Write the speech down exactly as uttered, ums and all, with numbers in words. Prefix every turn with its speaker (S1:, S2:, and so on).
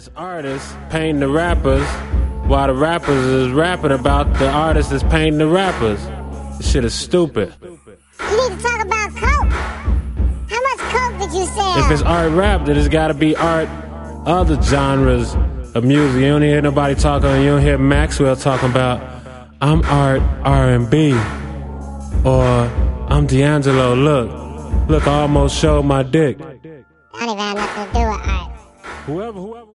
S1: It's artists painting the rappers while the rappers is rapping about the artists that's painting the rappers. This shit is stupid.
S2: You need to talk about coke. How much coke did you sell?
S1: If it's art rap, then it's gotta be art other genres of music. You don't hear nobody talking, you don't hear Maxwell talking about, I'm art R and B, or I'm D'Angelo, look, look, I almost showed my dick.
S2: I don't even have nothing to do with art.
S1: Whoever, whoever.